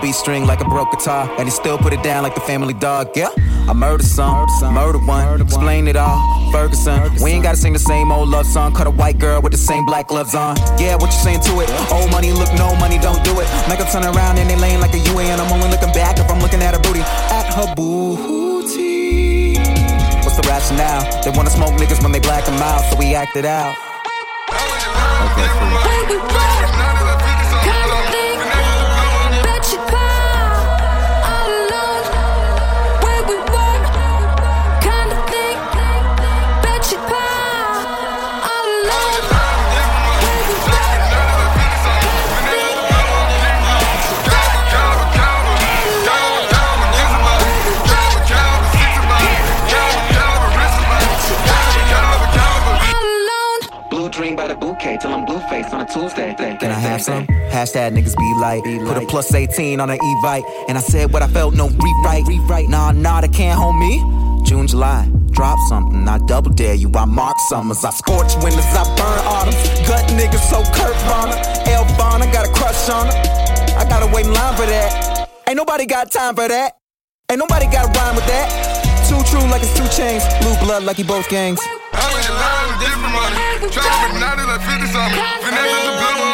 beat string like a broke guitar, and he still put it down like the Family Dog. Yeah, I murdered some, murdered one, explain it all. Ferguson, we ain't gotta sing the same old love song. Cut a white girl with the same black gloves on. Yeah, what you saying to it? Old money, look, no money, don't do it. Make her turn around and they laying like a UN. I'm only looking back if I'm looking at her booty. At her booty. What's the rationale? They wanna smoke niggas when they black them out, so we acted out. Okay, till I'm blue face on a Tuesday. Can I have some? Hashtag niggas be like, put a plus 18 on an Evite. And I said what I felt, no rewrite. Nah, they can't hold me. June, July, drop something. I double dare you, I mark summers. I scorch winters, I burn autumns. Gut niggas so Kurt Bonner. L Bonner, got a crush on her. I gotta wait in line for that. Ain't nobody got time for that. Ain't nobody got rhyme with that. Too true like it's 2 chains. Blue blood like he both gangs. I'm in line with different money. Trying to make 90 like 50 something. Finesse the bill.